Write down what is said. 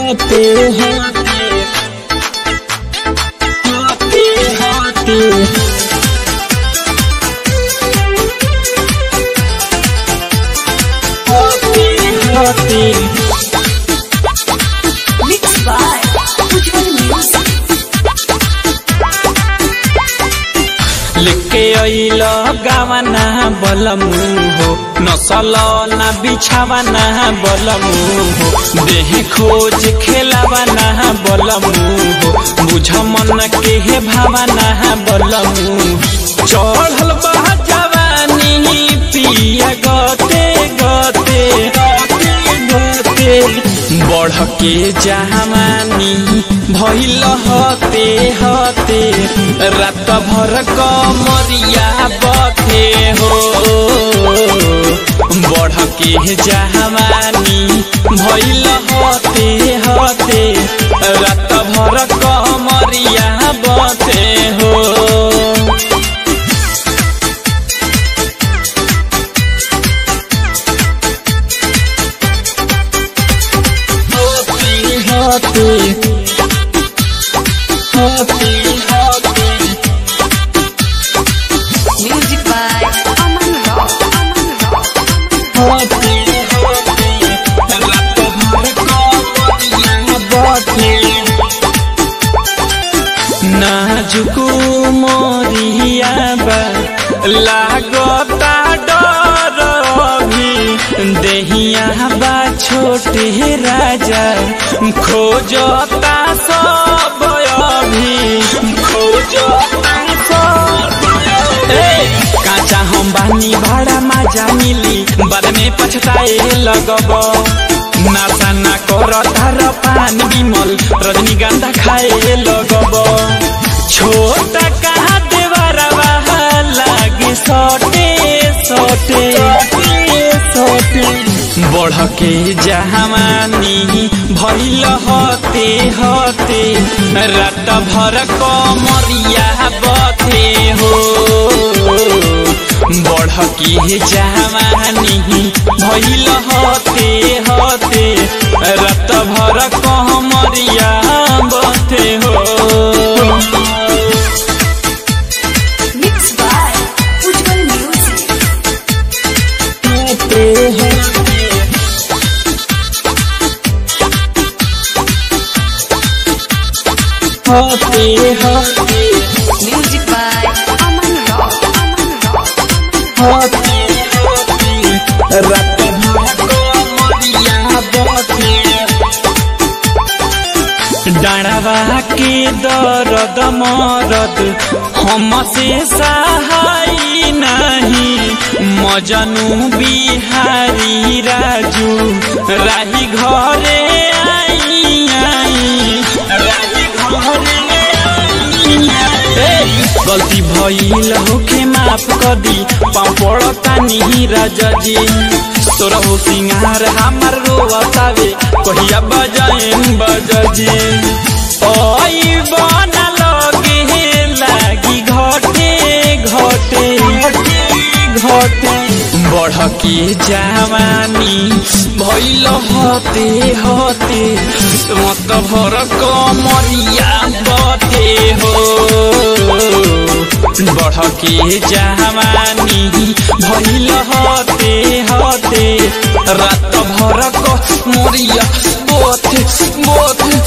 होते होते होते होते होते Mixed by Ujjwal Music. लेके अइल गावना बलमु हो नसल ना बिछावना बलमु हो देह खोज खेलावना बलमु हो बुझ मन के भावना बलमु चढ़ल बा जवानी पिया गते गते गते बढ़ के जवानी भइल हते हते रात भर कमरिया बथे हो बढ़ के जवानी भइल हते हते रात भर कमरिया बथे हो होते होते होते Music by Aman Rock. होते होते रात भर कमरिया बथे नाजुक मोरिया बा लागता डर भी देहिया बा छोटे राजा खोजता सब अभी खोजता सब काचा हम बानी भाड़ा मजा मिली बाद में पछताए लगब नासा ना कर तार पान बिमल रजनीगंधा खाए लगब छोटा कहा देवरवा लागे सटे सटे सटे बढ़ के जवानी भइल हते हते रात भर कमरिया बथे हो बढ़ के जवानी भइल हते हते रात भर कमरिया बथे हो Mixed by Ujjwal Music. होते होते होते होते Music by Aman Rock. होते होते रात भर कमरिया बथे डाँडवा के दर्द मरद हमसे सहाय नहीं मजनू बिहारी राजू राही घरे आई आई राही घरे आई गलती भइल होके माफ कर दी पापड़ तानी राजा जी तोरा हो सिंगार हमार रोवतावे कहिया बजाएम बजाजी ओई बना लगे लागी घटे घटे घटे बढ़ के जवानी भइल हते हते मत भर कमरिया बथे हो बढ़ के जवानी भइल हते हते रात भर कमरिया बथे बथे